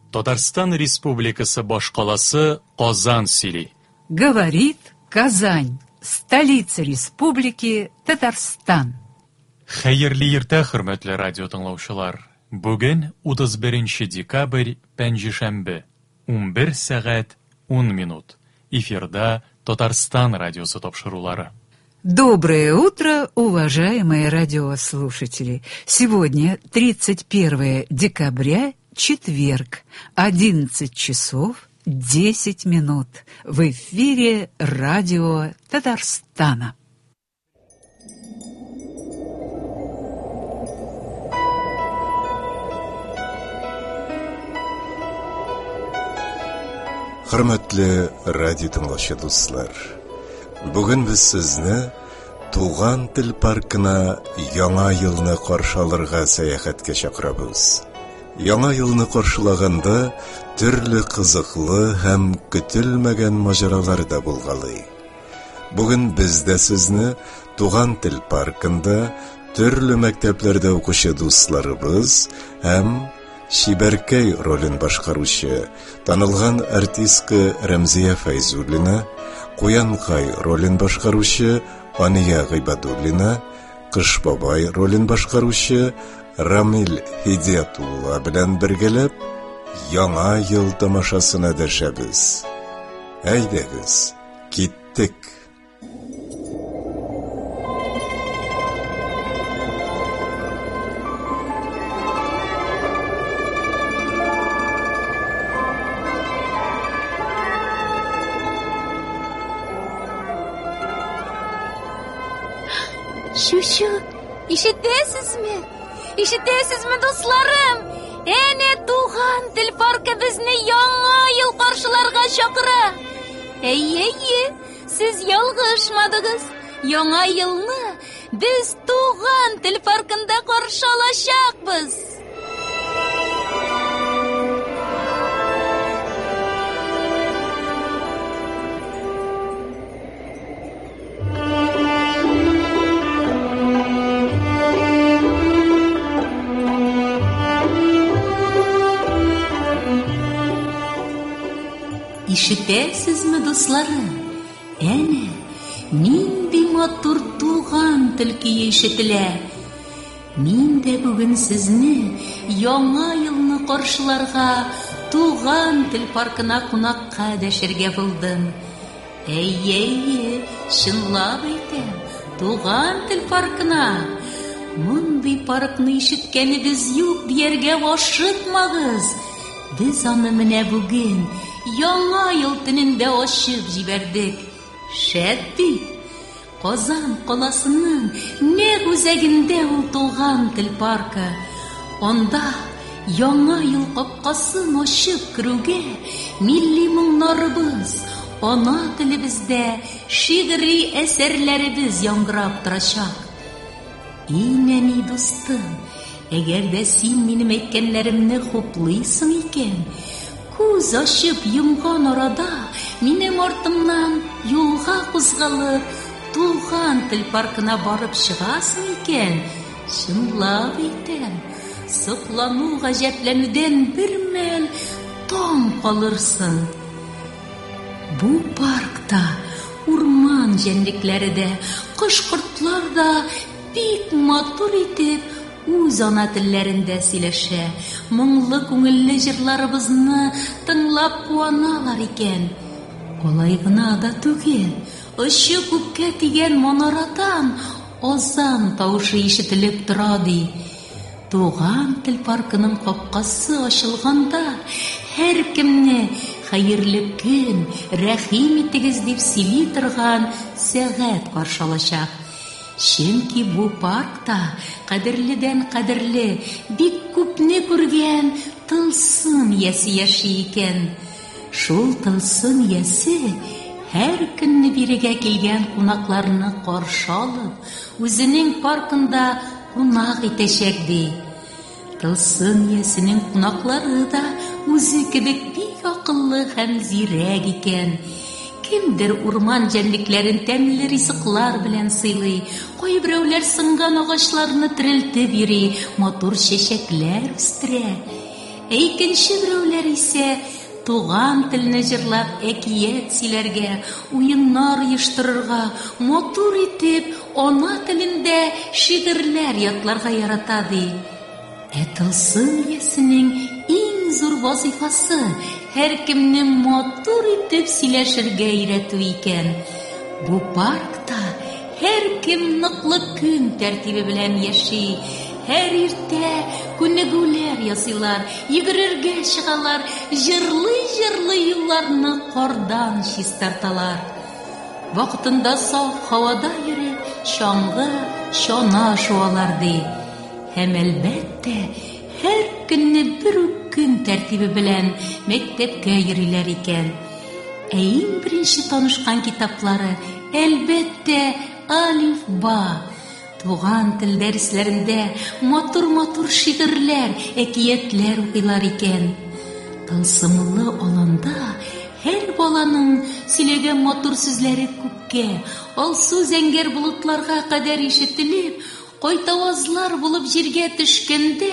Татарстан Республикасы башкаласы Казан сөйли. Говорит Казань, столица республики Татарстан. Хәерле иртә, хөрмәтле радио тыңлаучылар. Бүген 31 декабрь, пәнҗешәмбе, 11 сәгать 10 минут. Эфирда Татарстан радиосы тапшырулары. Доброе утро, уважаемые радиослушатели. Сегодня 31 декабря, четверг, 11 часов 10 минут. В эфире радио Татарстана. Хөрмәтле радио тыңлаучы дуслар, бүген без сезне Туган тел паркына яңа елны каршы алырга сәяхәткә чакырабыз. Яңа елны каршылаганда төрле кызыклы һәм көтелмәгән маҗаралар да булгалый. Бүген без дә сезне Туган тел паркында төрле мәктәпләрдә укучы дусларыбыз һәм Шибәркәй ролен башкаручы танылган артистка Рәмзия Файзуллина, Куянкай ролен башкаручы Ания Гыйбадуллина, Кыш бабай ролен башкаручы Рамил Хидиятулла белән бергәләп яңа ел тамашасына дәшәбез. Әйдәгез, киттек! Şu, işitesizmi? İşitesizmi dostlarım? Ene Tuğan Tel Parkı bizni яңа yıl karşılarga çakıra. Ey, siz yalgışmadınız. Яңа yılını biz Tuğan Tel Parkı'nda karşı alacakbız. İşitesizmi dostlarım? Әне, нинди матур туган тел көе ишетелә. Мин дә бүген сезне яңа елны каршыларга Туган тел паркына кунакка дәшәргә булдым. Әйе, чынлап әйтәм, Туган тел паркына. Мондый паркны ишеткәнебез юк дияргә ашыкмагыз. Без аны менә бүген яңа ел төнендә ачып җибәрдек. Шәп бит! Казан каласының нәкъ үзәгендә ул Туган тел паркы. Анда яңа ел капкасын ачып керүгә милли моңнарыбыз, ана телебездә шигъри әсәрләребез яңгырап торачак. И нәни дустым, әгәр дә син минем әйткәннәремне хуплыйсың икән, күз ачып йомган арада минем артымнан юлга кузгалып Туган тел паркына барып чыгасың икән, чынлап әйтәм, соклану гаҗәпләнүдән бер мәл таң калырсың. Бу паркта урман җәнлекләре дә, кош-кортлар да бик матур итеп үз ана телләрендә сөйләшә, моңлы күңелле җырларыбызны тыңлап куаналар икән. Алай гына да түгел, очы күккә тигән манарадан азан тавышы ишетелеп тора ди. Туган тел паркының капкасы ачылганда һәркемне хәерле көн, рәхим итегез дип сөйли торган сәгать каршы алачак. Чөнки бу паркта кадерледән кадерле, бик күпне күргән тылсым яси яши икән. Шул тылсым яси һәр көнне бирегә килгән кунакларны каршы алып, үзенең паркында кунак итәчәк ди. Тылсым ясенең кунаклары да үзе кебек бик акыллы һәм зирәк икән. Кемдер урман җәнлекләрен тәмле ризыклар белән сыйлый, кайберәүләр сынган агачларны терелтеп йөри, матур чәчәкләр үстерә. Икенче берәүләр исә туган телне җырлап әкият сөйләргә, уеннар оештырырга, матур итеп ана телендә шигырьләр ятларга ярата ди. Тылсым иясенең иң зур вазифасы һәркемне матур итеп сөйләшергә өйрәтү икән. Бу паркта һәркем ныклы көн тәртибе белән яши. Һәр иртә күнегүләр ясыйлар, йөгерергә чыгалар, җырлый-җырлый юлларны кардан чистарталар. Вакытында саф һавада йөреп, чаңгы, чана шуалар ди. Һәм әлбәттә, һәр көнне бер үк көн тәртибе белән мәктәпкә йөриләр икән. Иң беренче танышкан китаплары әлбәттә алифба. Туган тел дәресләрендә матур-матур шигырьләр, әкиятләр укыйлар икән. Тылсымлы аланда һәр баланың сөйләгән матур сүзләре күккә, алсу зәңгәр болытларга кадәр ишетелеп, кайтавазлар булып җиргә төшкәндә,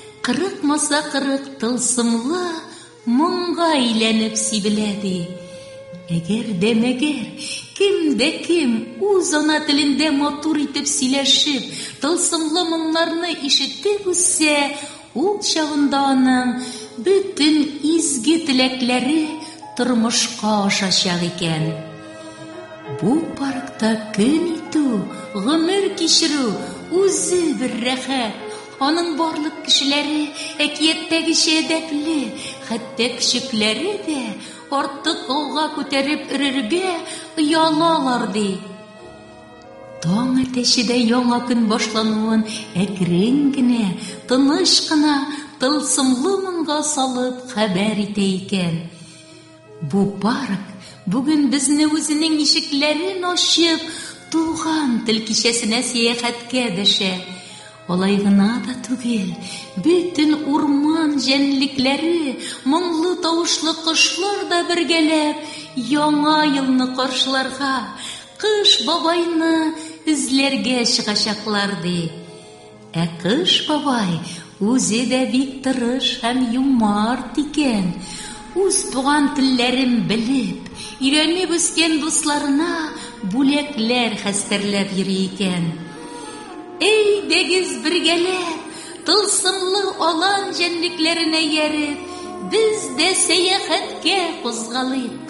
40 тылсымлы моңга әйләнеп сибелә ди. Әгәр кем үз ана телендә матур итеп сөйләшеп, тылсымлы моңнарны ишетеп үссә, ул чагында аның бөтен изге теләкләре тормышка ашачак икән. Бу паркта көн итү, гомер кичерү үзе бер рәхәт. Аның барлык кешеләре әкияттәгечә әдәпле, хәтта кичекләре дә артык алга күтәреп өрергә оялалар ди. Таң әтәчедә яңа көн башлануын әкрен генә, тыныч кына, тылсымлы моңга салып хәбәр итә икән. Бу парк бүген безне үзенең ишекләрен ачып, туган тел кичәсенә сәяхәткә дәшә. Алай гына да түгел, бөтен урман җәнлекләре, моңлы тавышлы кошлар да бергәләп яңа елны каршыларга, Кыш бабайны эзләргә чыгачаклар ди. Кыш бабай үзе дә бик тырыш һәм юмарт икән. Үз туган телләрен белеп, өйрәнеп үскән дусларына бүләкләр хәстәрләп йөри икән. Әйдәгез бергәләп, тылсымлы алан җәнлекләренә ярып, без дә сәяхәткә кузгалыйк.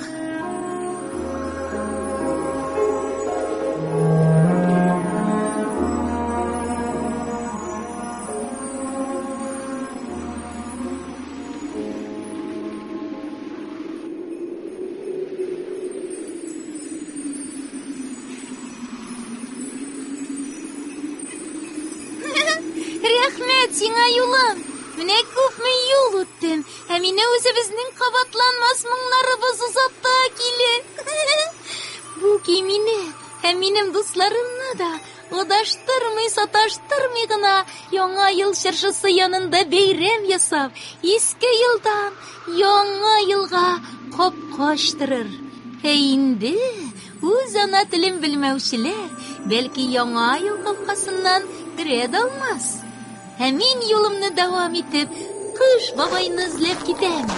Рәхмәт сиңа, юлым. Менә күпме юл үттем, һәм мине үзебезнең кабатланмас моңнарыбыз озатта килә. Бу көй мине һәм минем дусларымны да адаштырмый, саташтырмый гына яңа ел чыршысы янында бәйрәм ясап, иске елдан яңа елга капкаштырыр. Инде үз ана телен белмәүчеләр бәлки яңа ел капкасыннан керә дә алмас. Һәм мин юлымны дәвам итеп, Кыш бабайны эзләп китәм.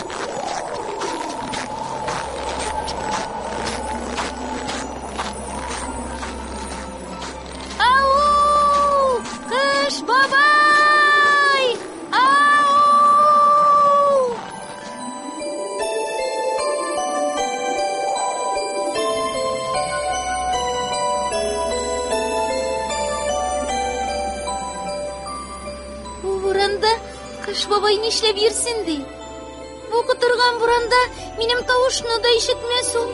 Ау! Кыш бабай! Ау! Буранда Кыш бабай нишләп йөрсен ди? Бу кытырган буранда минем тавышны да ишетмәс ул.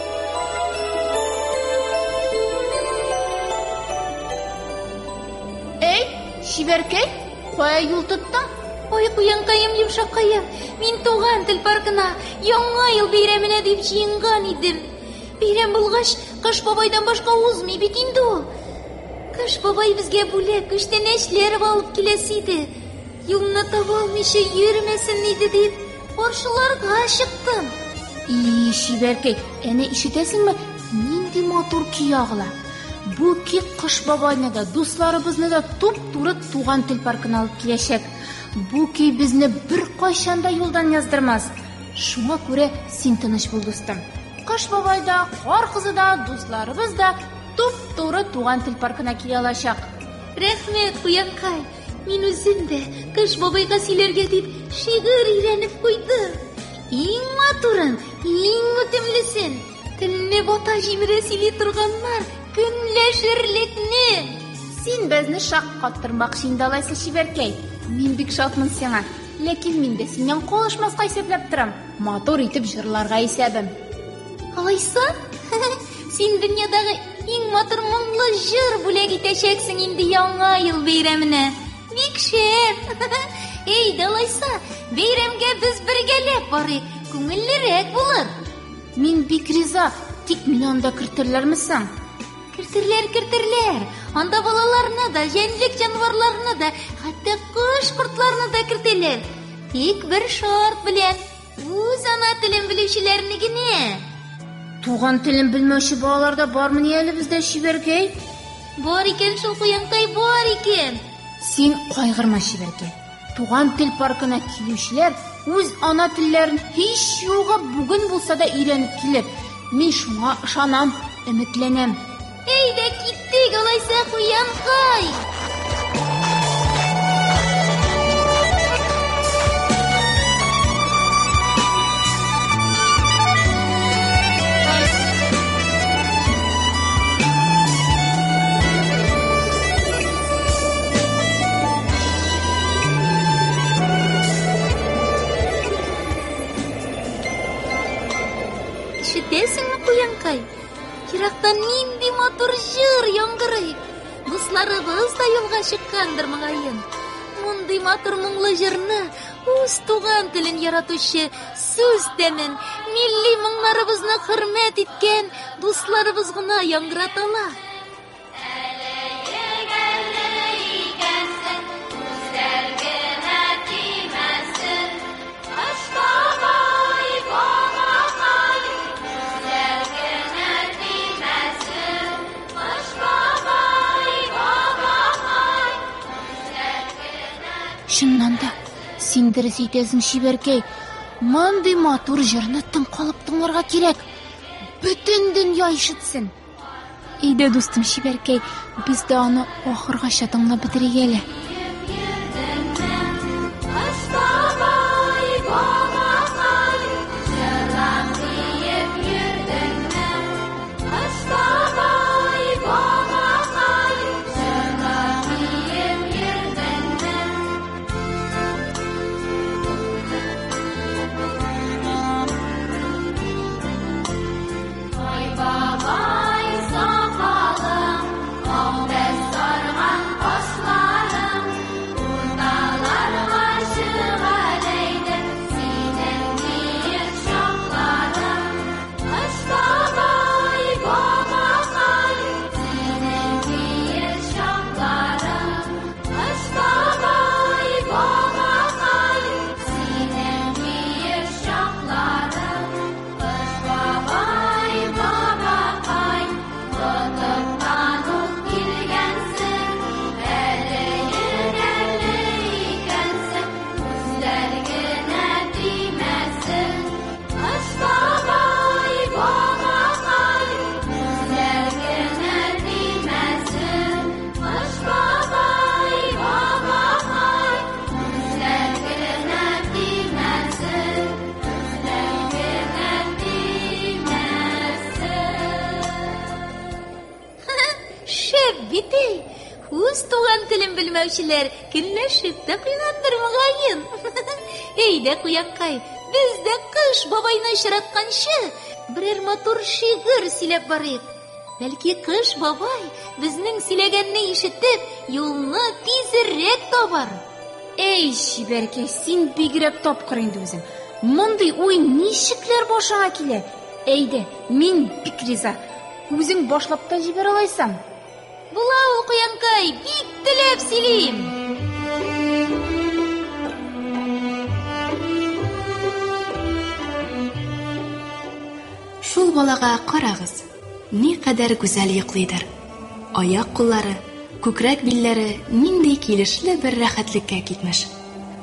Эй, Шибәркәй, кая юл тоттың? Ой, куянкаем, йомшаккаем, мин туган тел паркына яңа ел бәйрәменә дип җыенган идем. Бәйрәм булгач, Кыш бабайдан башка узмый бит инде ул. Кыш бабай безгә бүләк күчтәнәчләр алып киләсе иде. Юлны таба алмыйча йөрмәсен иде дип, каршыларга чыктым. Шибәркәй, әнә ишетәсеңме? Нинди матур көй ягыла. Бу көй Кыш бабайны да, дусларыбызны да туп-туры туган тел паркына алып киләчәк. бу көй безне бер кайчан да юлдан яздырмас. Шуңа күрә син тыныч бул, дустым. Кыш бабай да, кар кызы да, дусларыбыз да туп-туры туган тел паркына килә алачак. Рәхмәт, куянкай. Мин үзем дә Кыш бабайга сөйләргә дип шигырь өйрәнеп куйдым. Иң матурын, иң үтемлесен, телне бата җимерә сөйли торганнар, көнләшерлекне. Син безне шаккаттырмакчы инде алайса, Чибәркәй. Мин бик шатмын сиңа. Ләкин мин дә синнән калышмаска исәпләп торам. Матур итеп җырларга исәбем. Алайса, син дөньядагы иң матур моңлы җыр бүләк итәчәксең инде яңа ел бәйрәменә. Бик шәп. Әйдә, алайса, бәйрәмгә без бергәләп барыйк. Күңеллерәк булыр. Мин бик риза, тик мине анда кертерләрмесең? Кертерләр. Анда балаларны да, җәнлек җанварларны да, хәтта кош-кортларны да кертәләр. Тик бер шарт белән, үз ана телен белүчеләрне генә. Туган телен белмәүче балалар да бармы әле бездә, Чибәркәй? Бар икән шул, куянкай, бар икән. Син кайгырма, Чибәркәй. Туган тел паркына килүчеләр үз ана телләрен һич юлга бүген булса да өйрәнеп килер. Мин шуңа ышанам, өметләнәм. Әйдә, киттек, алайса, куянкай. Ишетәсеңме, куянкай? Ерактан нинди матур җыр яңгырый. Дусларыбыз да юлга чыккандыр мөгаен. Мондый матур моңлы җырны үз туган телен яратучы, сүз тәмен, милли моңнарыбызны хөрмәт иткән дусларыбыз гына яңгыраталар. Чыннан да, син дөрес әйтәсең, Чибәркәй. Мондый матур җырны тын калып тыңларга кирәк. Бөтен дөнья ишетсен. Әйдә, дустым Чибәркәй, без дә аны ахыргача тыңлап бетерик әле. Үз туган телен белмәүчеләр көнләшеп тә куйгандыр мөгаен. Әйдә, куянкай, без дә Кыш бабайны очратканчы берәр матур шигырь сөйләп барыйк. Бәлки Кыш бабай безнең сөйләгәнне ишетеп, юлны тизрәк табар. Эй, Чибәркәй, син бигрәк тапкыр инде үзең. Мондый уй ничекләр башыңа килә? Әйдә, мин бик риза. Үзең башлап та җибәр алайсың. Була ул, куянкай, бик теләп сөйлим. Шул балага карагыз, ни кадәр гүзәл йоклыйдыр. Аяк-куллары, күкрәк билләре нинди килешле бер рәхәтлеккә китмеш.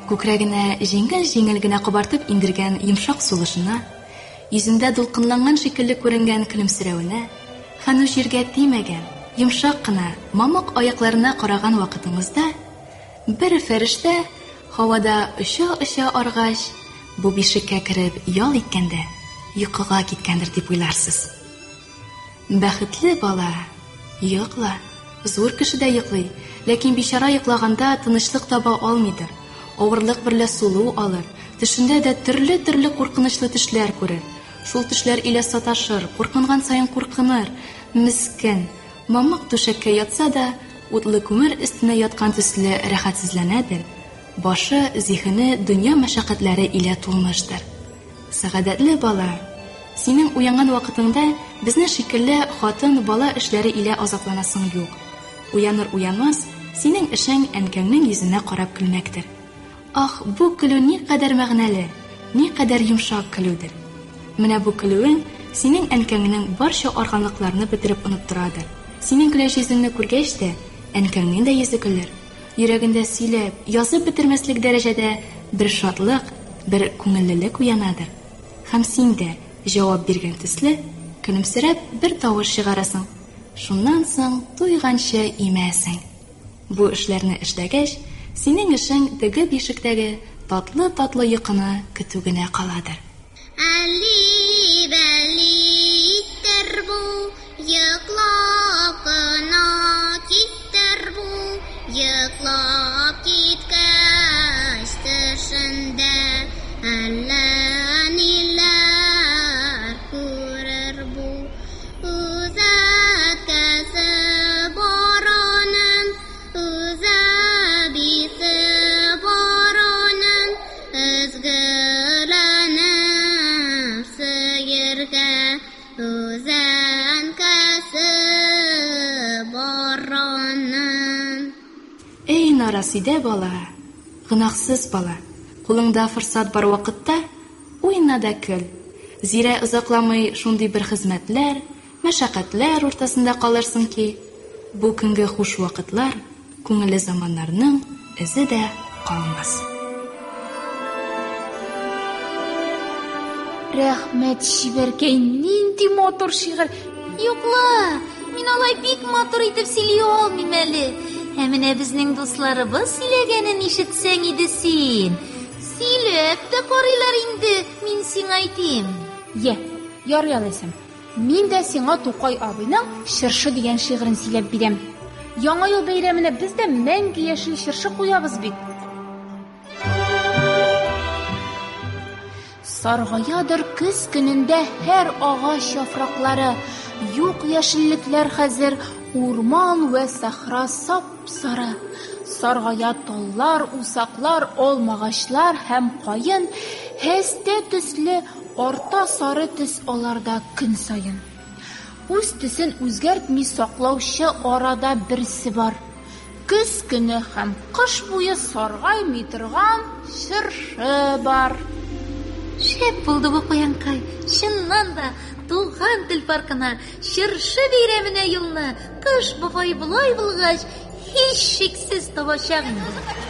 Күкрәгенә җиңел генә кабартып индергән йомшак сулышына, йөзендә дулкынланган шикелле күренгән көлемсерәвенә, һәм җиргә тимәгән, йомшак кына мамык аякларына караган вакытымызда, бер фәрештә һавада оча аргач, бу бишеккә кереп ял иткәндә, йокыга киткәндер дип уйларсыз. Бәхетле бала, йокла. Зур кеше дә йоклый, ләкин бичара йоклаганда тынычлык таба алмыйдыр. Авырлык берлә сулу алыр, төшендә дә төрле куркынычлы төшләр күрер. Шул төшләр илә саташыр, куркынган саен куркыныр. Мискин, мамык түшәккә ятса да, утлы күмер өстенә яткан төсле рәхәтсезләнәдер. Башы, зиһене дөнья мәшәкатьләре илә тулмыштыр. Сәгадәтле бала, синең уянган вакытыңда безне шикелле хатын бала эшләре илә азапланасың юк. Уяныр-уянмас, синең эшең әнкәңнең йөзенә карап көлмәктер. Ах, бу көлү ни кадәр мәгънәле, ни кадәр йомшак көлүдер. Менә бу көлүең синең әнкәңнең барча арганлыкларны бетереп оныттырадыр. Синең көләч йөзеңне күргәч тә, әнкәңнең дә йөзе көлер. Йөрәгендә сөйләп, язып бетермәслек дәрәҗәдә бер шатлык, бер күңеллелек уянадыр. Һәм син дә җавап биргән төсле, көлемсерәп бер тавыш чыгарасың. Шуннан соң туйганчы имәсең. Бу эшләрне эшләгәч, синең эшең теге бишектәге татлы йокыны көтү генә каладыр. Али бәли тербу, йоклап кына киттер бу, йоклап киткәч төшендә әллә ниләр күрер бу. Үзәткәсе баранын, үзәбисе баранын, өзгеләнеп сөйергә, үзәнкәсе баранын. Эй нарасиде бала, гынахсыз бала, кулыңда форсат бар вакытта, уйна да көл. Зирә озакламый шундый бер хезмәтләр, мәшәкатьләр уртасында калырсың ки, бу көнгә хуш вакытлар, күңелле заманнарның эзе дә калмас. Рәхмәт, Шибәркәй, нинди матур шигырь. Юкла, мин алай бик матур итеп сөйли алмыйм әле. Ә менә безнең дусларыбыз сөйләгәнен ишетсәң иде син. Сөйләп тә карыйлар инде, мин сиңа әйтим. Ярый алайсам. Мин дә сиңа Тукай абыйның Шыршы дигән шигырен сөйләп бирәм. Яңа ел бәйрәменә без дә мәңге яшел шыршы куябыз бит. Саргаядыр көз көнендә һәр агач яфраклары, юк яшеллекләр хәзер, урман вә сахра сап-сары. Саргая таллар, усаклар, алмагачлар һәм кайын, һәстә төсле орта сары төс аларда көн сайын. Үз төсен үзгәртми саклаучы арада берсе бар. Көз көне һәм кыш буе саргаймый торган шыршы бар. Шәп булды бу куянкай. Чыннан да Туган тел паркына, Шыршы бәйрәменә юлны кыш бабай булай булгач, һич шиксез табачак инде.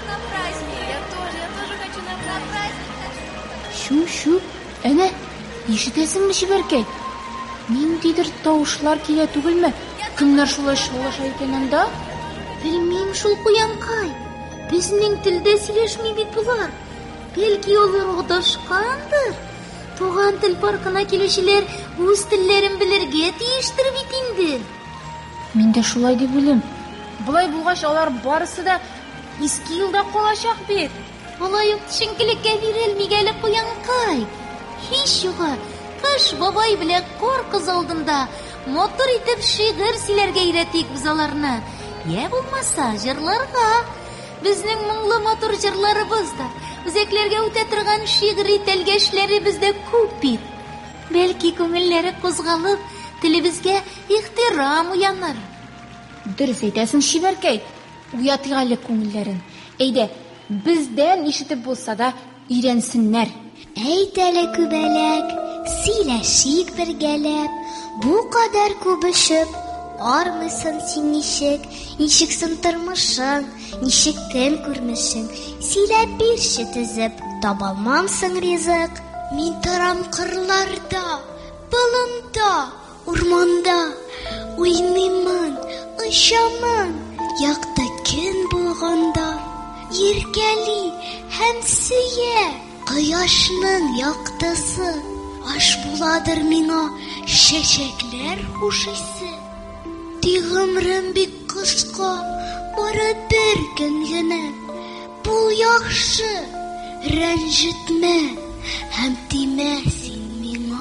Шу, әнә, ишетәсеңме, Шибәркәй? Ниндидер тавышлар килә түгелме? Кемнәр шулай шаулаша икән анда? Белмим шул куянкай. Безнең телдә сөйләшми бит булар. Бәлки алар адашкандыр. Туган тел паркына килүчеләр үз телләрен белергә тиештер бит инде. Мин дә шулай дип уйлыйм. Булай булгач, алар барысы да иске елда калачак бит. Алай ук төшенкелеккә бирелмигәле куянкай. Һич югы, кыш бабай белән кар кыз алдында мотор итеп шигырь сөйләргә өйрәтик без аларны. Я булмаса, җырларга. Безнең моңлы матур җырларыбыз да, үзәкләргә үтә торган шигъри тәлгәшләре бездә күп бит. Бәлки күңелләре кузгалып, телебезгә ихтирам уяныр. Дөрес әйтәсең, Шибәркәй. Уятыйк әле күңелләрен. Әйдә, бездән ишетеп булса да өйрәнсеннәр. Әйт әле күбәләк, сөйләшик бергәләп, бу кадәр күбешеп, Армыйсың син ничексең тормышың, ничек көн күрмешең? Сөйләп бирче төзеп, табалмамсың ризык. Мин торам кырларда, болында, урманда, уйныймын, очамын, якты көн булганда. Иркәли һәм сөя кояшның яктысы, аш буладыр миңа чәчәкләр хушысы. Тик гомрем бик кыска, бары бер көн генә. Бул яхшы, рәнҗетмә һәм тимә син миңа.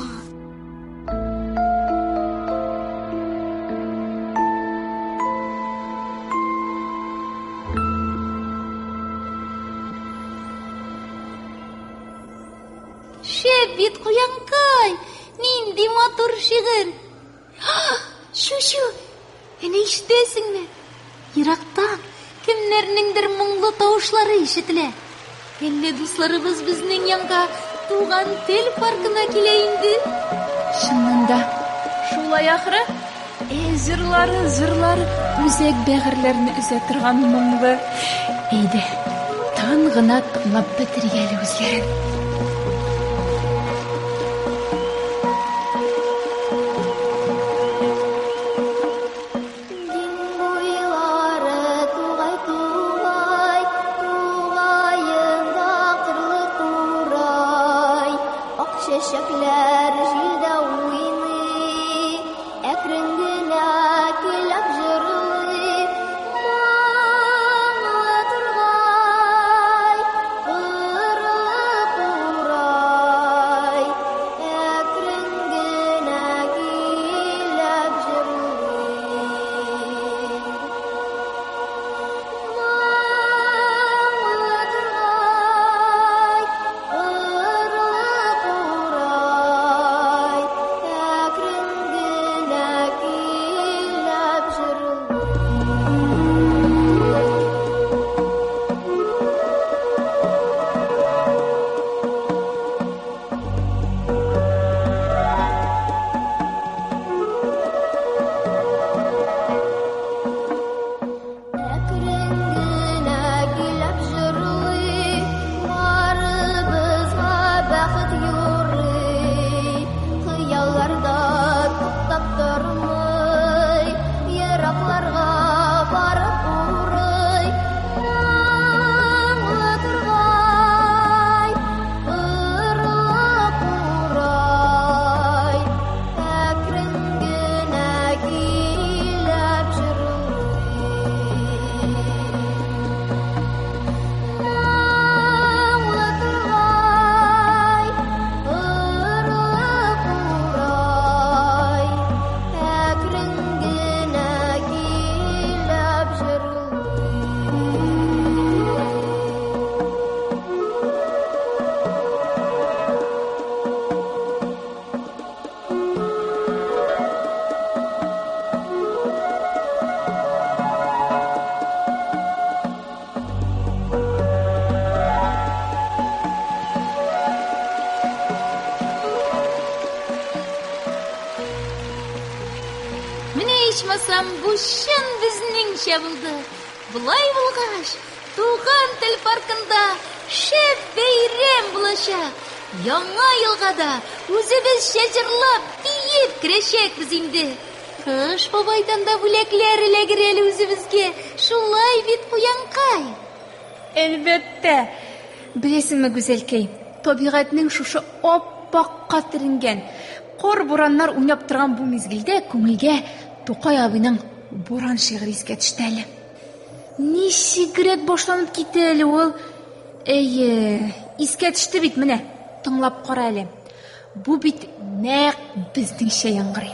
Шәп бит куянкай, нинди матур шигырь. Шу, әнә ишетәсеңме? Ерактан кемнәрнеңдер моңлы тавышлары ишетелә. Әллә дусларыбыз безнең янга туган тел паркына килә инде. Шынында, шулай ахры? Җырлары, үзәк бәгырьләрне үзә торган моңлы. Әйдә, тан гына тыңлап бетергә әле үзләрен. Çiçekler jilde uyuyor, ekran gına kilap jırlıyor. Mağla turgay, ırık uray, ekran gına kilap jırlıyor. Mağla turgay, ırık uray, ekran gına kilap jırlıyor. Әкрен генә килеп җырлый, барыбызга бәхет юрый. Хыялларда туктап тормый, еракларга барып урый. Маңлы тургай, ырык урай, әкрен генә килеп җырлый. Маңлы тургай, ырык урай, әкрен генә килеп җырлый. Менә ичмасам, бу чын безнеңчә булды. Булай булгач, туган тел паркында шәп бәйрәм булачак. Яңа елга да үзебезчә җырлап, биеп керәчәкбез инде. Кыш бабайдан да бүләкләр эләгер әле үзебезгә. Шулай бит куянкай. Әлбәттә. Беләсеңме, гүзәлкәй, табигатьнең шушы аппак катырынган, кор бураннар уйнап торган бу мизгелдә күңелгә Тукай абыйның буран шигыре искә төште әле. Ничегрәк башланып китте әле ул? Әйе, искә төште бит, менә, тыңлап кара әле. Бу бит нәкъ безнеңчә яңгырый.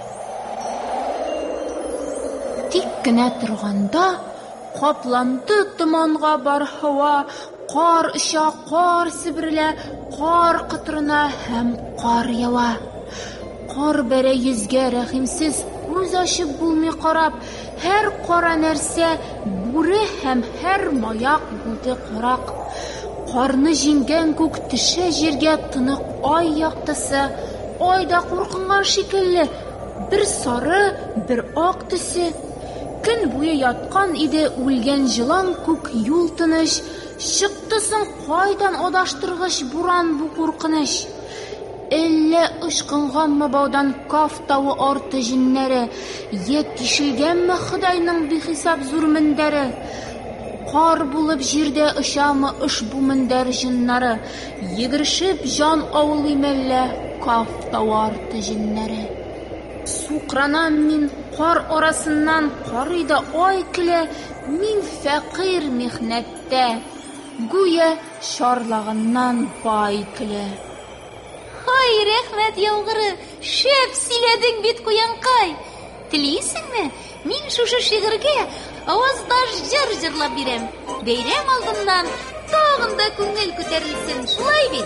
Тик кенә торганда капланды томанга бар һава, кар оча, кар себерелә, кар кытырына һәм кар ява. Кар бәрә йөзгә рәхимсез, күз ачып булмый карап, һәр кара нәрсә бүре һәм һәр маяк булды карак. Карны җиңгән күк төшә җиргә тынык ай яктысы, айда куркынган шикелле, Бер сары, бер ак төсе. Көн буе яткан иде үлгән җылан күк юл тыныч. Чыктысын кайдан адаштыргыч буран бу куркыныч. Әллә ышкынганмы баудан Каф тауы арты җиннәре, я тишелгәнме Ходайның бихисап зур мендәре. Кар булып җирдә очамы ошбу мендәр җиннары, йөгерешеп җан авылый мәллә Каф тауы арты җиннәре. Сукранам мин кар арасыннан, карый да ай килә, мин фәкыйрь михнәттә, гүя шарлаганнан бай килә. Ай, рәхмәт яугыры, шәп сөйләдең бит куянкай. Телисеңме, мин шушы шигырьгә аваздаш җыр җырлап бирәм. Бәйрәм алдыннан тагын да күңел күтәрелсен, шулай бит?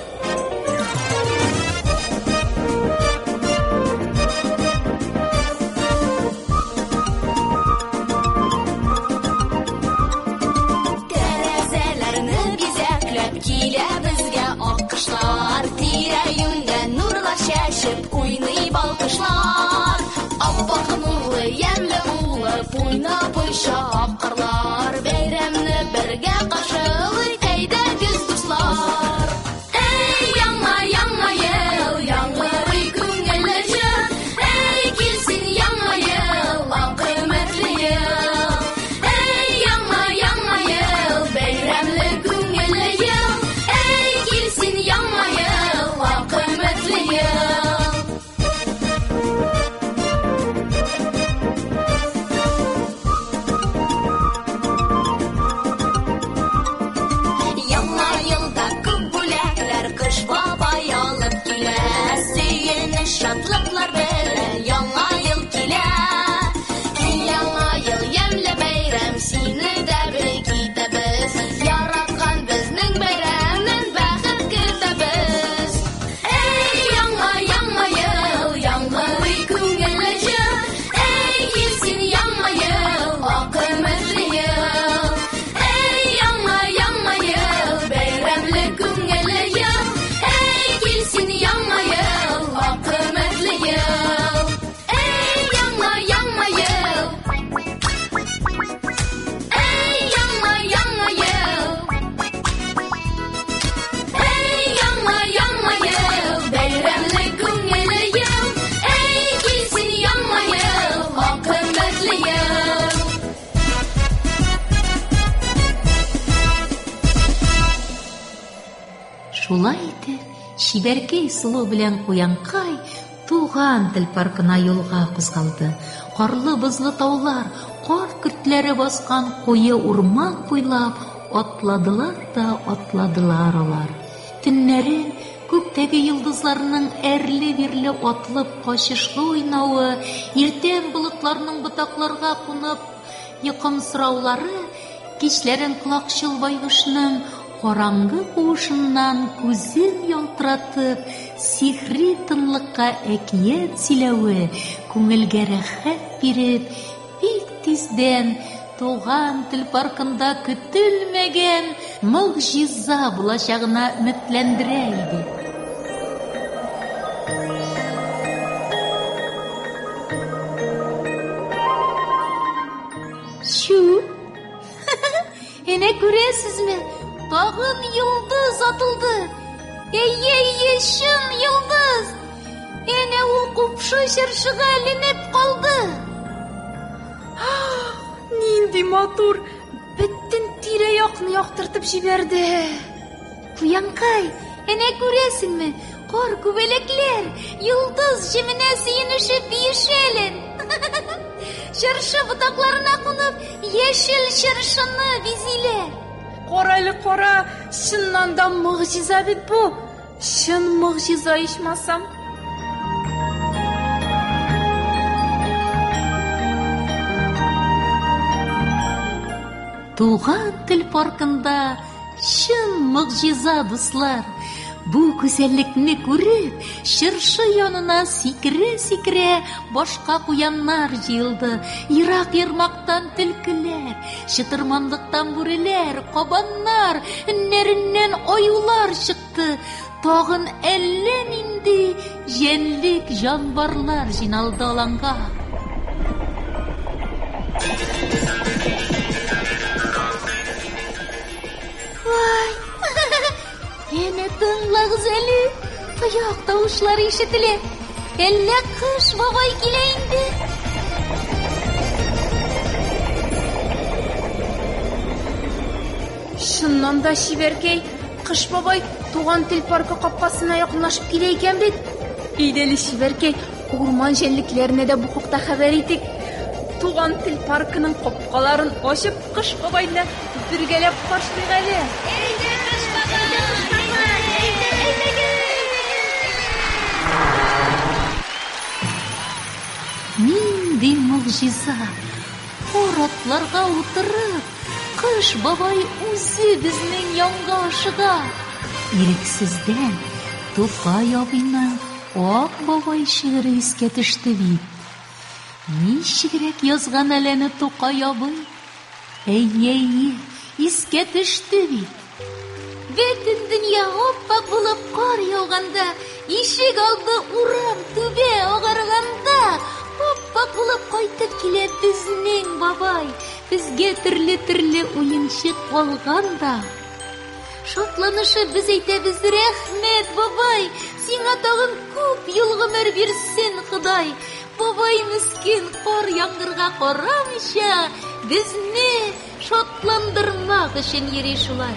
Тәрәзәләрне бизәкләп килә безгә аккошлар, тирә-юньдә нурлар чәчеп уйный балкышлар. Аппак нурлы, ямьле булып уйнап-уйша аккарлар, бәйрәмне бергә каршылый, әйдәгез дуслар. Эй, яңа ел, яңгырый күңелле җыр, эй, килсен яңа ел, акыймәтле ел. Эй, яңа ел, бәйрәмле күңелле ел, эй, килсен яңа ел, акыймәтле ел. Яңа елда күп бүләкләр кыш бабай алып килә, сөйгәнеш шатлыклар белән яңа ел килә. Яңа ел ямьле бәйрәм, сине дә бик итәбез, яраткан безнең бәйрәмнән бәхет көтәбез. Эй, яңа ел, яңгырый күңелле җыр, эй, килсен яңа ел, акыймәтле ел. Эй, яңа ел, бәйрәмле күңелле ел, эй, килсен яңа ел, акыймәтле ел. Эй, яңа ел, эй, яңа ел, эй, яңа ел, бәйрәмле күңелле ел, эй, килсен яңа ел, акыймәтле ел. Шулай итеп, Чибәркәй сылу белән куянкай туган тел паркына юлга кузгалды. Карлы-бозлы таулар, кар көртләре баскан куе урман буйлап атладылар да атладылар алар. Төннәрен күктәге йолдызларның әрле-бирле атлып качышлы уйнавы, иртән болытларның ботакларга кунып йокымсыраулары, кичләрен колакчыл байгышның караңгы куышыннан күзен ялтыратып, сихри тынлыкка әкият сөйләве күңелгә рәхәт биреп, бик тиздән туган тел паркында көтелмәгән могҗиза булачагына өметләндерә иде. Шу, әнә күрәсезме? Тагын йолдыз атылды. Әйе, шын йолдыз. Әнә ул купшы чыршыга эленеп калды. Нинди матур, бөтен тирә-якны яктыртып җибәрде. Куянкай, әнә күрәсеңме? Кар күбәләкләр, йолдыз җименә сөенешеп биешәләр. Чыршы ботакларына кунып, яшел чыршыны бизиләр. Кара әле кара, чыннан да могҗиза бит бу. Чын могҗиза ичмасам. Туган тел паркында чын могҗиза, дуслар. Бу күзәллекне күреп, чыршы янына сикерә-сикерә башка куяннар җыелды. Ерак-ермактан төлкеләр, чытырманлыктан бүреләр, кабаннар, өннәреннән аюлар чыкты. Тагын әллә нинди Җәнлек җанварлар җыйналды алаңга. Вай! Әнә тыңлагыз әле. Аяк тавышлары ишетелә. Әллә Кыш бабай килә инде? Шуннан да Чибәркәй, Кыш бабай туган тел паркы капкасына якынлашып килә икән бит. Идәле Чибәркәй, урман җәнлекләренә дә бу хакта хәбәр итик. Туган тел паркының капкаларын ачып, Кыш бабайны бергәләп каршылыйк әле. Нинди мөгъҗиза! Коратларга утырып, Кыш бабай үзе безнең янга ашыга. Ирексездән Тукай абыйның Ак бабай шигыре искә төште бит. Ничегрәк язган әләне Тукай абый? Әйе, искә төште бит. Бөтен дөнья ап-ак булып кар яуганда, ишек алды урам түбә агарганда, ап-ак булып кайтып килә безнең бабай. Безгә төрле уенчык алганда. Шатланышы без әйтәбез, рәхмәт, бабай. Сиңа тагын күп ел гомер бирсен, Ходай. Бабай мискин кар яңгырга карамыйча, безне шатландырмак өчен йөри шулай.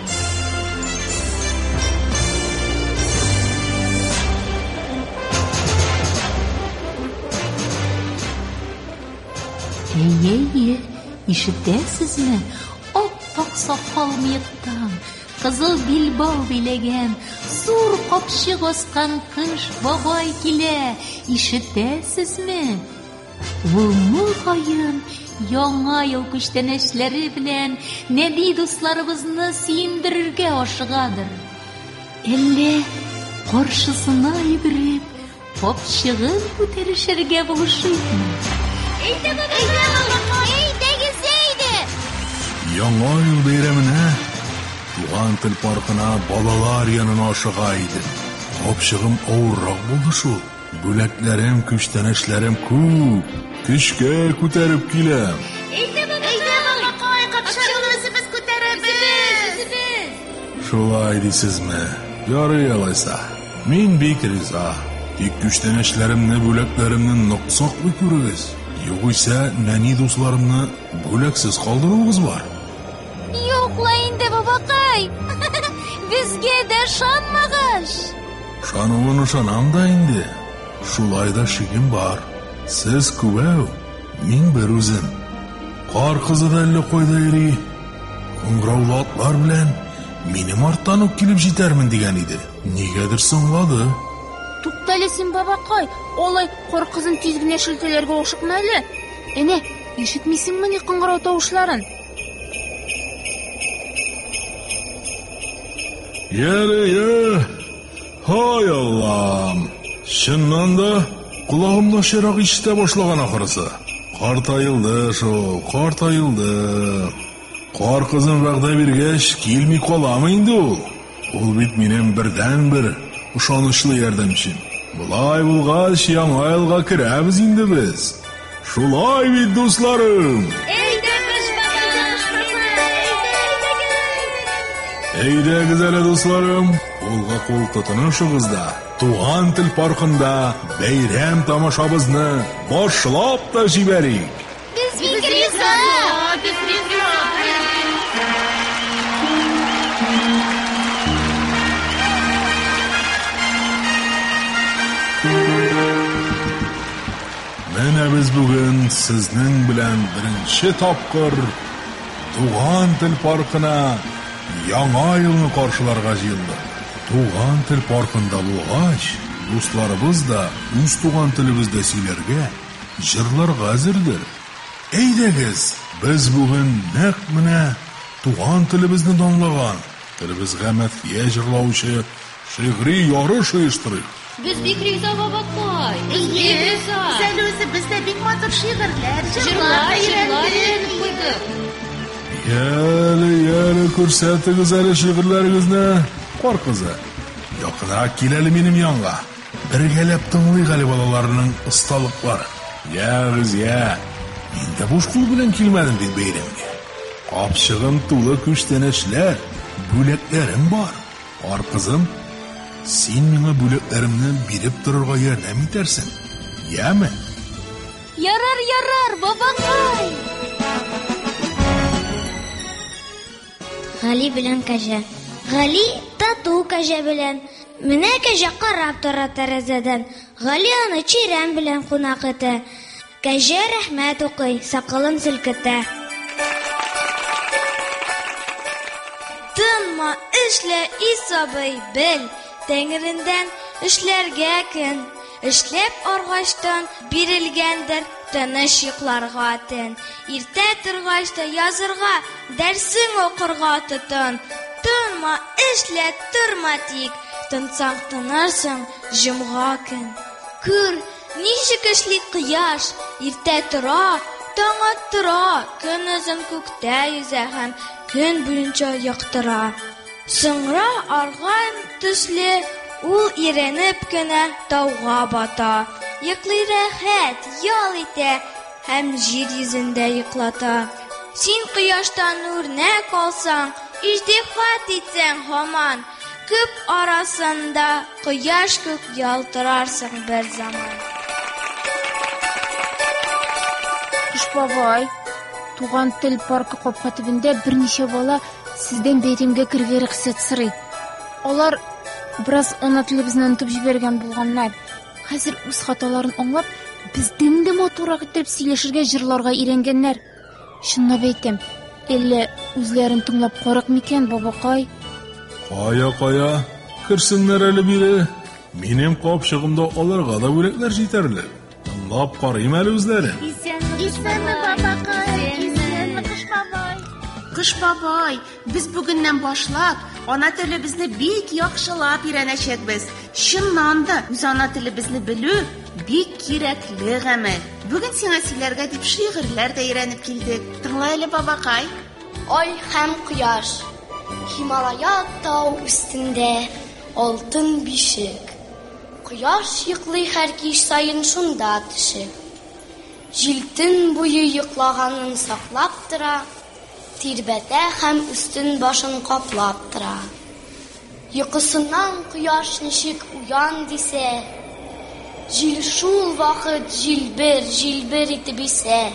Әйе, ишетәсезме? Ап-ак сакал мыектан, кызыл билбау биләгән, зур капчык аскан Кыш бабай килә. Ишетәсезме? Ул мөгаен яңа ел күчтәнәчләре белән нәби дусларыбызны сөендерергә ашыгадыр. Әллә каршысына йөгереп, капчыгын күтәрешергә булышыймы? Яңа ел бәйрәменә туган тел паркына балалар янына ашыга идем. Капчыгым авыррак булды шул. Бүләкләрем, күчтәнәчләрем күп. Көчкә күтәреп киләм. Шулай дисезме? Ярый алайса. Мин бик риза. Тик күчтәнәчләремне, бүләкләремне нык саклый күрегез. Югыйсә, нәни дусларымны бүләксез калдыруыгыз бар. Юкла инде, бабакай. Безгә дә шанмагач. Шануын ышанам да инде. Шулай да шигем бар. Сез күбәү, мин бер үзем. Кар кызы да әллә кайда йөри. Кыңгыраулы атлар белән минем арттан ук килеп җитәрмен дигән иде. Нигәдер соңлады. Туктале син, бабакай, олай кар кызын тиз генә шелтәләргә ашыкма әле. Әнә, ишетмисеңме ни кыңгырау тавышларын? Яре, һай Аллам. Чыннан да колагым начарак ишетә башлаган ахырсы. Картайылды шул, картайылды. Кар кызын вәгъдә биргәч, килми каламы инде ул? Ул бит минем бердән-бер ышанычлы ярдәмчем. Булай булгач, яңа елга керәбез инде без. Шулай бит, дусларым. Әйдәгез әле, дусларым, кулга кул тотынышыгыз да, туган тел паркында бәйрәм тамашабызны башлап та җибәрик. Без бик риза. Менә без бүген сезнең белән беренче тапкыр туган тел паркына яңа елны каршыларга җыелдык. Туган тел паркында булгач, дусларыбыз да үз туган телебездә сөйләргә, җырларга әзердер. Әйдәгез, без бүген нәкъ менә туган телебезне данлаган, телебезгә мәдхия җырлаучы шигъри ярыш оештырыйк. Без бик риза, бабакай. Без бик риза. Сәл үзе бездә бик матур шигырьләр, Җырлар куйдык. Яле, күрсәтегез әле шигырьләрегезне. Кар кызы, якынрак кил әле минем янга. бергәләп тыңлыйк әле балаларның осталыкларын. Ягыз, инде буш кул белән килмәдем бит бәйрәмгә. Капчыгым тулы күчтән эшләр, бүләкләрем бар. Аркызым, син миңа бүләкләремне биреп торырга ярдәм итәрсең. Яме? Ярар, бабакай. Гали белән Кәҗә. Гали тату Кәҗә белән. Менә Кәҗә карап тора тәрәзәдән. Гали аны чирәм белән кунак итә. Кәҗә рәхмәт укый, сакалын селкетә. Тынма, эшлә, Исабый, бел. Тәңрендән эшләргә көн. Эшләп аргачтан бирелгәндер тыныч йокларга төн. Иртә торгач та язырга, дәрсең укырга тотын. Тынма, эшлә, торма тик. Тынсаң тынырсың җомга көн. Күр, ничек эшли кояш, иртә тора, таң аттыра, көн озын күктә йөзә һәм көн буенча яктыра. Соңра арган төсле ул иренеп кенә тауга бата. Йоклый рәхәт, ял итә һәм җир йөзендә йоклата. Син кояштан үрнәк алсаң, иҗтиһад итсәң һаман, күп арасында кояш күк ялтырарсың бер заман. Кыш бабай, Туган тел паркы капка төбендә берничә бала сездән бәйрәмгә кергә рөхсәт сорый. Алар бераз ана телебезне онытып җибәргән булганнар. Хәзер үз хаталарын аңлап, бездән дә матурак итеп сөйләшергә, җырларга өйрәнгәннәр. Шуннан әйтәм, әллә үзләрен тыңлап карак микән, бабакай? Кая, керсеннәр әле бире. Минем капчыгымда аларга да бүләкләр җитәрлек. Тыңлап карыйм әле үзләрен. Исәнме, бабакай? Исәнме, Кыш бабай? Кыш бабай, без бүгеннән башлап ана телебезне бик яхшылап өйрәнәчәкбез. Чыннан да үз ана телебезне белү бик кирәкле гамәл. Бүген сиңа сөйләргә дип шигырьләр дә өйрәнеп килдек. Тыңла әле, бабакай. Ай һәм кояш, Хималая тау өстендә алтын бишек. Кояш йоклый һәр кич саен шунда төшеп. Җилтен буе йоклаганын саклап тора, тирбәтә һәм үстен башын каплап тора. Йокысыннан кояш ничек уян дисә, җил шул вакыт җилбер итеп исә.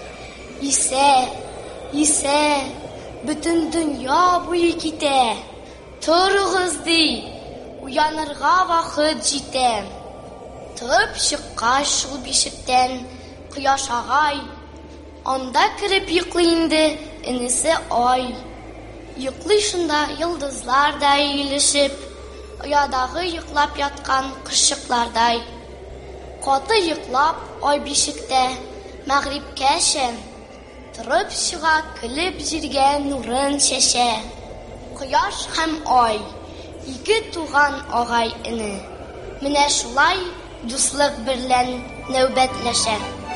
Исә, бөтен дөнья буе китә. Торыгыз ди, уянырга вакыт җитә. Торып чыккач шул бишектән кояш агай, анда кереп йоклый инде энесе ай. Йоклый шунда йолдызлар да иелешеп, оядагы йоклап яткан кышчыклардай. Каты йоклап ай бишектә мәгрибкәчә, торып чыга көлеп җиргә нурын чәчә. Кояш һәм ай, ике туган агай эне. Менә шулай дуслык берлән нәүбәтләшә.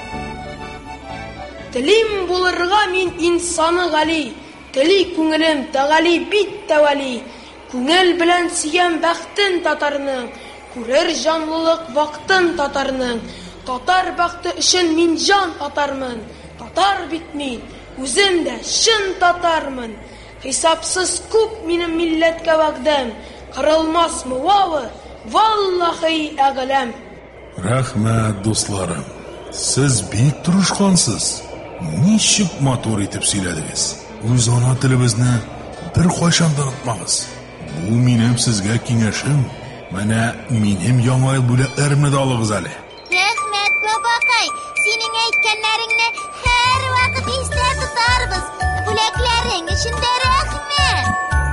Телим булырга мин инсаны гали, тели күңелем тәгали бит тәвали. Күңел белән сөйгән бәхтен татарның, күрер җанлылык вакытын татарның. Татар бәхте өчен мин җан атармын. Татар бит мин, үзем дә чын татармын. Хисапсыз күп минем милләткә вәгъдәм, кырылмасмы вавы, валлаһи әгълам. Рәхмәт, дусларым. Сез бик тырышкансыз. Ничек матур итеп сөйләдегез. Үз ана телебезне бер кайчан да онытмагыз. Бу минем сезгә киңәшем. Менә минем яңа ел бүләкләремне дә алыгыз әле. Рәхмәт, бабакай. Синең әйткәннәреңне һәр вакыт истә тотарбыз. Бүләкләрең өчен дә рәхмәт.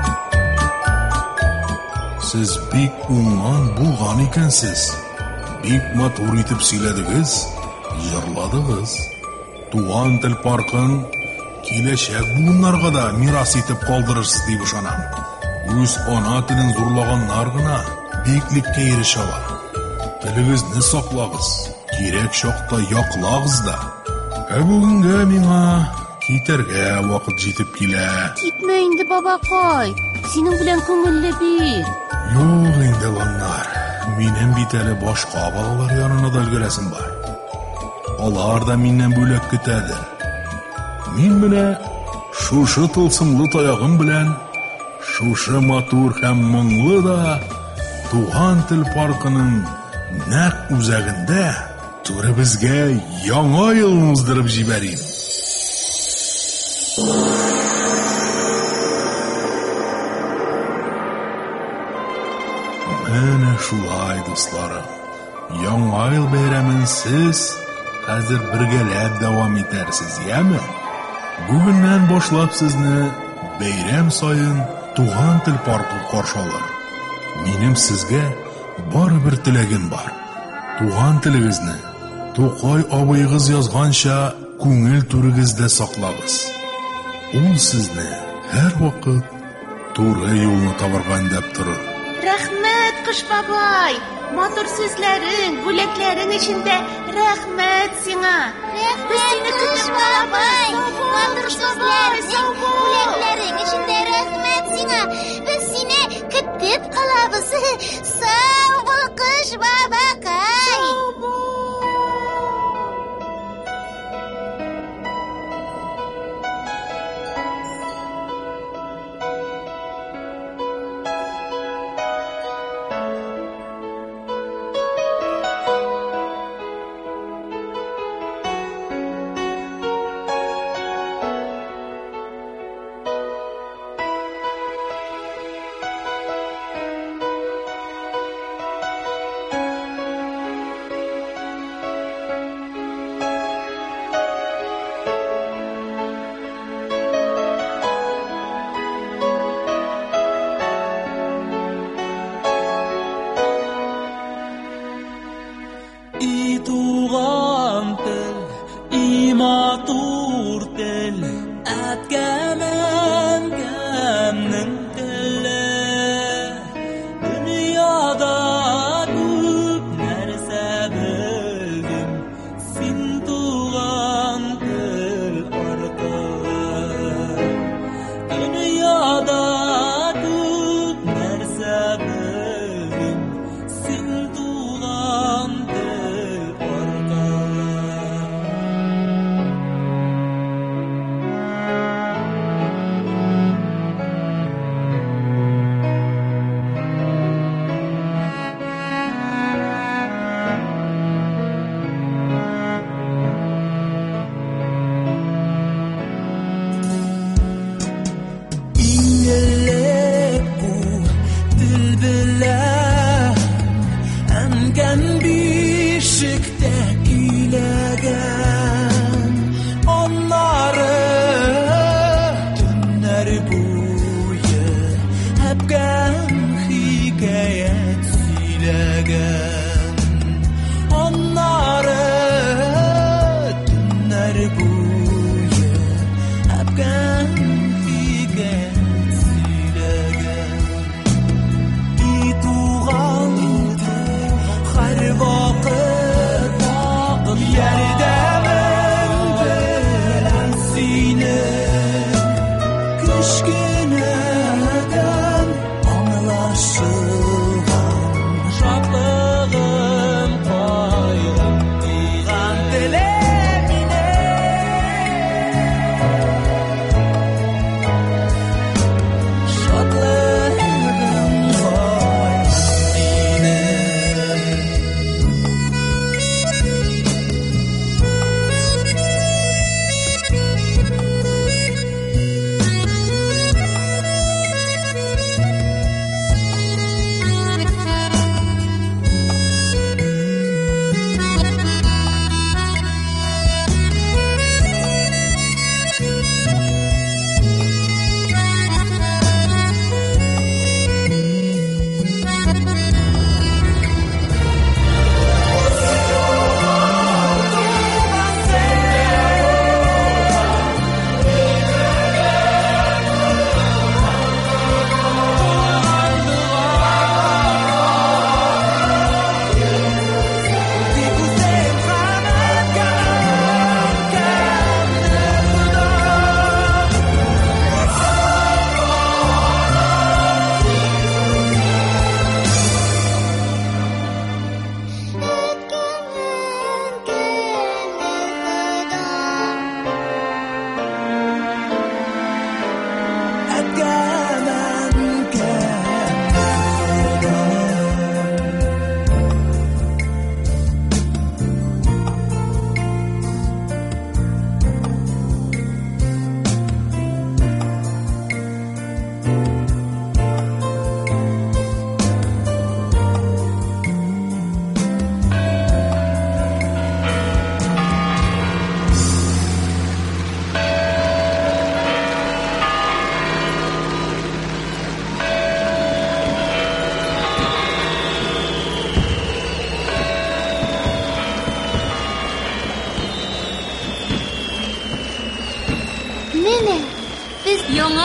Сез бик уңган булган икәнсез. Бик матур итеп сөйләдегез, җырладыгыз. Туган тел паркын киләчәк буыннарга да мирас итеп калдырырсыз дип ышанам. Үз ана телен зурлаганнар гына биклеккә ирешә алар. Телегезне саклагыз, кирәк чакта яклагыз да. Бүгенгә миңа китәргә вакыт җитеп килә. Китмә инде, бабакай. Синең белән күңелле бит. Юк инде, ланнар. Минем бит әле башка балалар янына да өлгерәсем бар. Алар да миннән бүләк көтәдер. Мин менә шушы тылсымлы таягым белән, шушы матур һәм моңлы да Туган тел паркының нәкъ үзәгендә түребезгә яңа елны уздырып җибәрим. Менә шулай, дусларым. Яңа ел бәйрәмен сез хәзер бергәләп дәвам итәрсез, яме? Бүгеннән башлап сезне бәйрәм саен Туган тел паркы каршы алыр. Минем сезгә барыбер теләгем бар. Туган телегезне Тукай абыегыз язганча күңел түрегездә саклагыз. Ул сезне һәр вакыт туры юлны табарга индәп торыр. Рәхмәт, Кыш бабай. Матур сүзләрең, бүләкләрең өчендә рәхмәт сиңа. Без сине көтеп бабай. Матур сүзләрең, бүләкләрең өчендә рәхмәт сиңа. Без сине көтеп калабыз. Сау бул, Кыш бабакай.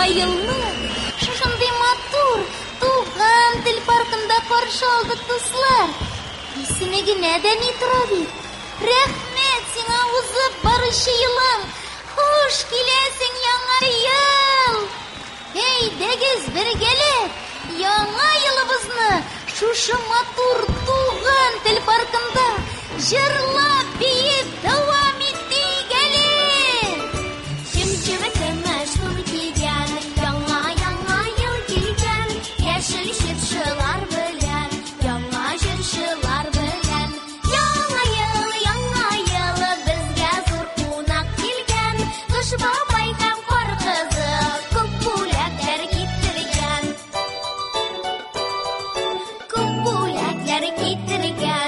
yılını şuşunday matur Tuğan Dil Parkı'nda karşı aldık dostlar. İsine neden itirar? Rahmet sana uzun barışı yılın. Hoş gelesin yana yıl. Hey degiz bir gelip yana yılımızını şuşu matur Tuğan Dil Parkı'nda jırlap biyip devam etti gelin. Çim-çimi temeşhur giygen, yana yıl giygen, yeşil şırşılar bilen, yana şırşılar bilen. Yana yıl bizge zor konak kelgen, kış babay ham qor qizi ko'p bo'laklar ketirgan. Ko'p bo'laklar ketirgan.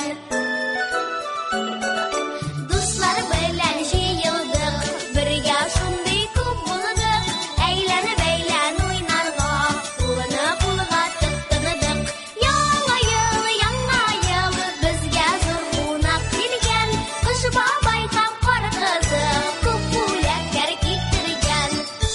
Do'stlar bilan yig'ildik, birga shunday ko'p bo'ldik. Aylanib o'ynarga, qo'lni qo'lga tiqtinidik. Yana yil bizga zo'r qo'naq kelgan. Qish babay ham qor qizi ko'p bo'laklar ketirgan.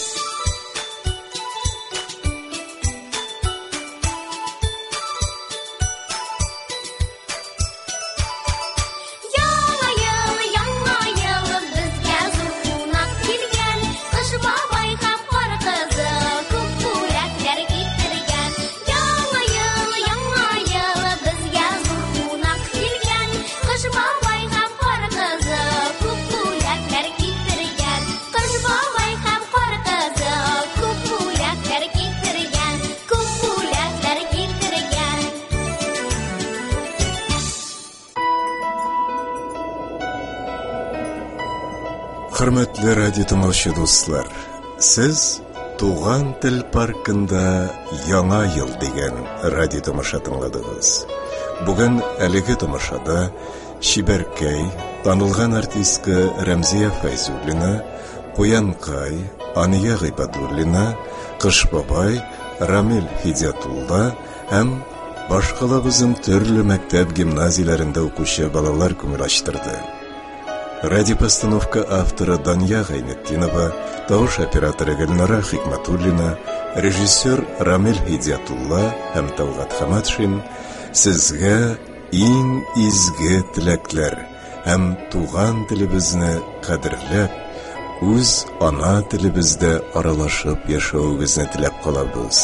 Yana yil bizga zo'r qo'naq kelgan. Qish babay ham qor qizi ko'p bo'laklar ketirgan. Yana yil bizga zo'r qo'naq kelgan. Qish babay ham qor qizi ko'p bo'laklar ketirgan. Qish babay ham qor qizi ko'p bo'laklar ketirgan. Ko'p bo'laklar ketirgan. Hürmetli radyo tınlaşı dostlar, siz Tuğan Dil Parkı'nda Yana Yıl degen radyo tamaşa tınladınız. Bugün әлеге тамашада Шиберкей, танылған артистка Рәмзия Файзуллина, Куянкай, Ания Гыйбадуллина, Кыш бабай, Рамил Хидиятулла һәм башкалабызның төрле мәктәп гимназияләрендә укучы балалар күңел ачтырды. Радиопостановка авторы Дания Гайнетдинова, тавыш операторы Гөлнара Хикматуллина, режиссер Рамил Хидиятулла һәм Талгат Хаматшин сезгә иң изге теләкләр һәм туган телебезне кадерләп, үз ана телебездә аралашып яшәүегезне теләп калабыз.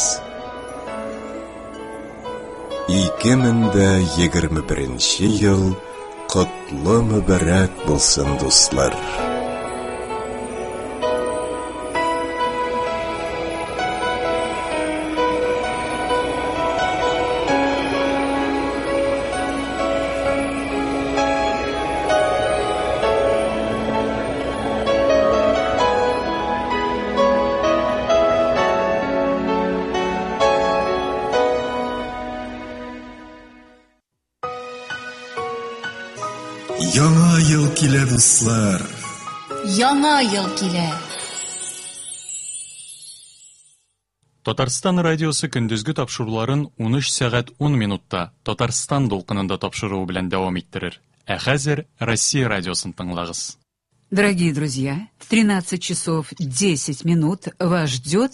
2021 ел котлы мөбарәк булсын, дуслар. Яңа ел килә, дуслар. Яңа ел килә. Татарстан радиосы көндезге тапшыруларын 13 сәгать 10 минутта Татарстан долкынында тапшыруы белән дәвам иттерер. Ә хәзер Россия радиосын тыңлагыз. Дорогие друзья, в 13 часов 10 минут вас ждет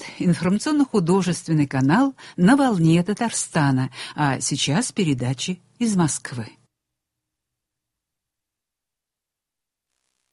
информационно-художественный канал «На волне Татарстана», а сейчас передачи из Москвы.